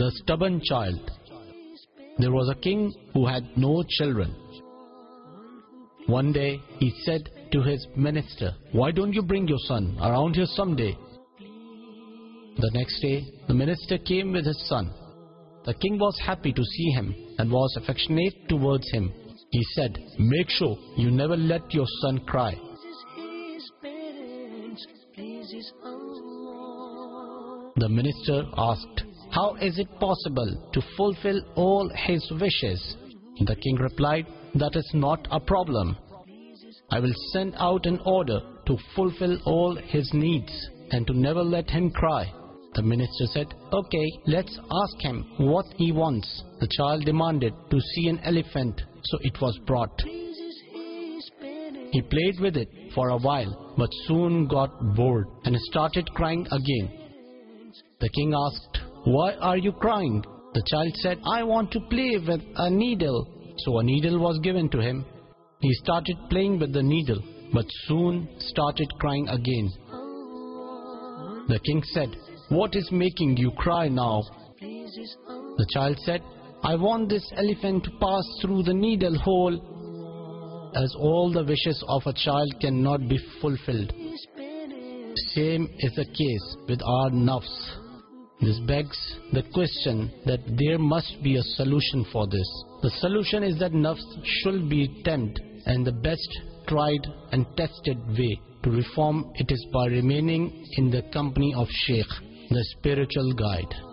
The stubborn child. There was a king who had no children. One day he said to his minister, "Why don't you bring your son around here someday?" The next day the minister came with his son. The king was happy to see him and was affectionate towards him. He said, "Make sure you never let your son cry." The minister asked, "How is it possible to fulfill all his wishes?" The king replied, "That is not a problem. I will send out an order to fulfill all his needs and to never let him cry." The minister said, "Okay, let's ask him what he wants." The child demanded to see an elephant, so it was brought. He played with it for a while, but soon got bored and started crying again. The king asked, "Why are you crying?" The child said, "I want to play with a needle." So a needle was given to him. He started playing with the needle, but soon started crying again. The king said, "What is making you cry now?" The child said, "I want this elephant to pass through the needle hole." As all the wishes of a child cannot be fulfilled, same is the case with our nafs. This begs the question that there must be a solution for this. The solution is that nafs should be tamed, and the best tried and tested way to reform it is by remaining in the company of Shaykh, the spiritual guide.